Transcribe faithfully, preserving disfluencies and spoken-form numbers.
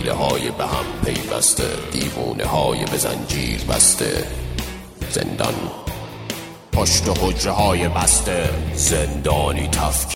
دل های به هم پیوسته، دیوونه های به زنجیر بسته. زندان پشت حجره های بسته، زندانی تفکیر